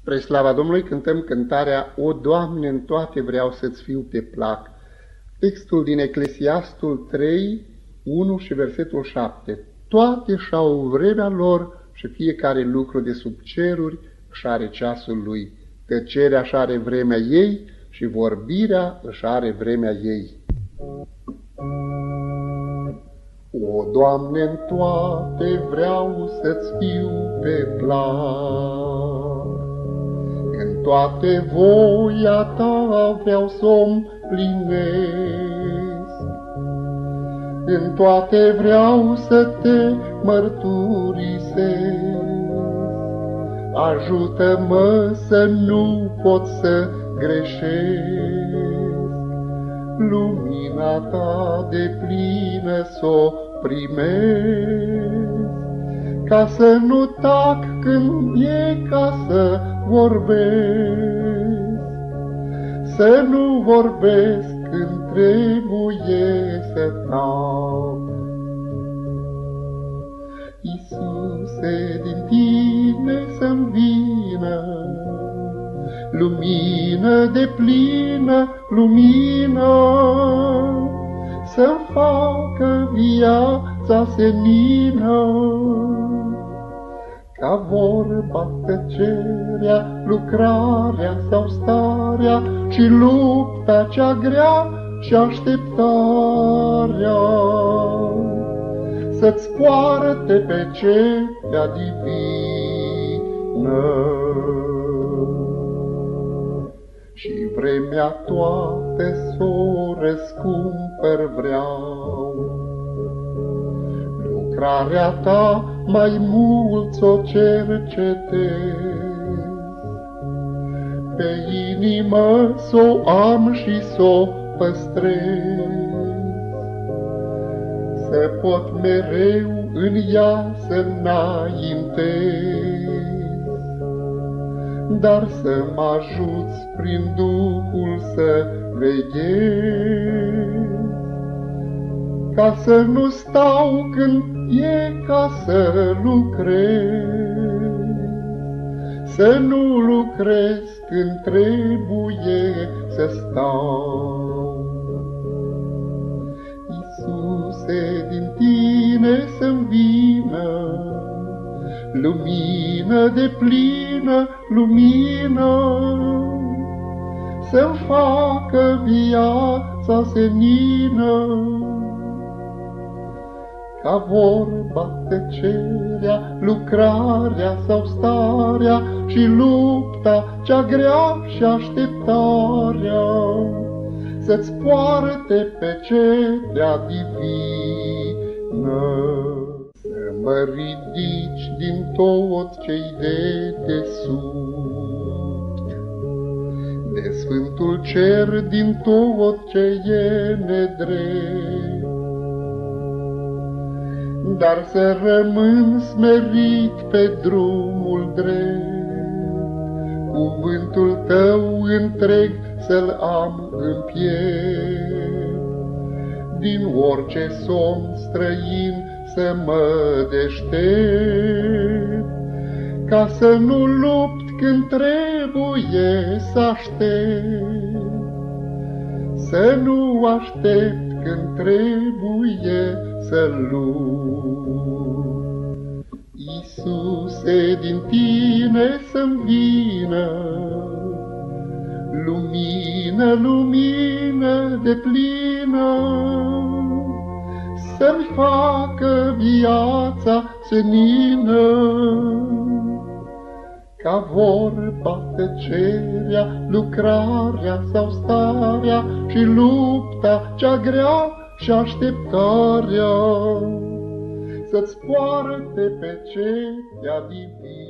Spre slava Domnului cântăm cântarea O, Doamne, în toate vreau să-ți fiu pe plac. Textul din Eclesiastul 3, 1 și versetul 7. Toate și-au vremea lor și fiecare lucru de sub ceruri își are ceasul lui. Tăcerea își are vremea ei și vorbirea își are vremea ei. O, Doamne, în toate vreau să-ți fiu pe plac. În toate voia ta vreau să-mi plinesc. În toate vreau să te mărturisesc. Ajută-mă să nu pot să greșesc. Lumina ta deplină s-o primesc, ca să nu tac când e ca să vorbesc, să nu vorbesc când trebuie să tac. Iisuse, din tine să-mi vină lumină deplină, lumină, să-mi facă viața senină. Ca vorba, tăcerea, lucrarea sau starea și lupta cea grea și așteptarea, să-ți poarte pe cetea divină. Și vremea toată s-o răscumpăr vreau, lucrarea ta mai mult s-o cercetez, pe inimă s-o am și s-o păstrez, să pot mereu în ea să înaintez, dar să mă ajuți prin Duhul să veghez, ca să nu stau când e ca să lucrez, să nu lucrez când trebuie să stau. Iisuse, din tine să-mi vină lumină deplină, lumină, să-mi facă viața senină. Ca vorba, tăcerea, lucrarea sau starea și lupta cea grea și așteptarea, să-ți poarte pe cetea divină. Să mă ridici din tot ce-i de desubt, de sfântul cer din tot ce e nedrept, dar să rămân smerit pe drumul drept, cuvântul tău întreg să-l am în piept, din orice somn străin să mă deștept, ca să nu lupt când trebuie să aștept, să nu aștept când trebuie să lupt. Iisuse, din tine să-mi vină lumină, lumină deplină, să-mi facă viața senină. Ca vorba, tăcerea, lucrarea sau starea și lupta cea grea și așteptarea, să-ți poarte pe cetea divină.